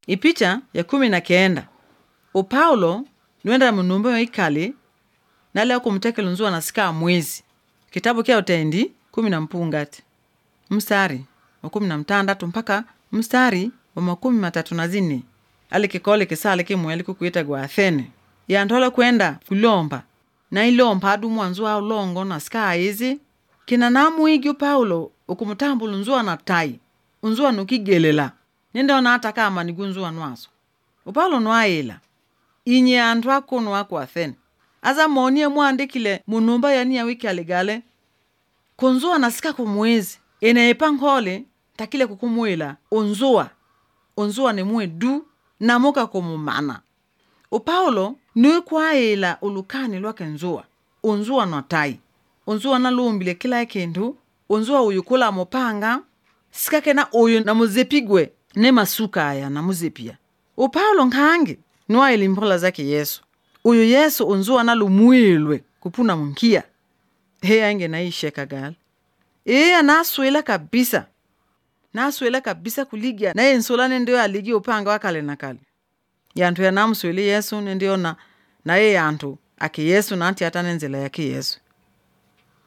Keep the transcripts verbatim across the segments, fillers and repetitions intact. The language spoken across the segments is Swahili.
Ipicha ya kumi na kenda. O Paulo nwenda munumba ya ikali na leo kumteke lunzua na sika mwezi. Kitabu kia utendi kumi na mpungati. Mstari wa kumi na mtandatu mpaka mstari wa makumi matatu na zini. Ali kikole kisale kimweli kukuita gwa Athene. Ya ntola kwenda kulomba. Na ilomba adu mwanzua ulongo na sika hizi. Kina namu igyo Paulo ukumutambu lunzua na tai. Unzua nukigelela. Nende ona hata kama nigunzua nwaso. Upaulo nwaela. Inye andwa kono wako Athene. Aza monie muandikile munumba yani ya wiki aligale. Kunzua nasika kumwezi. Ene epangole takile kukumuela. Unzua. Unzua ni mwe du na muka kumumana. Upaulo nuikwaela ulukani lwake nzua. Unzua na tai. Unzua na lumbile kila ekendu. Unzua uyukula mopanga. Sikake na uyu na muzepigwe. Ne masuka aya na muzepia. Upaulo nkange. Nwa ilimpola zake Yesu. Uyu Yesu unzua na lumuilwe kupuna munkia. Hea inge na isheka gali. Ea nasuela kabisa. Nasuela kabisa kuligia. Na ensola nendeo aligi upanga wakale na kale. Yantu ya namusueli Yesu nendeo na na ye yantu. Aki Yesu na anti hata nenzela yaki Yesu.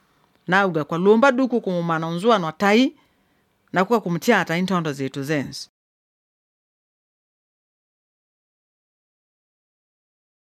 Na uga kwa lumba duku kumumana unzua na tai. Na kuwa kumtia hata intondo zetu zensu.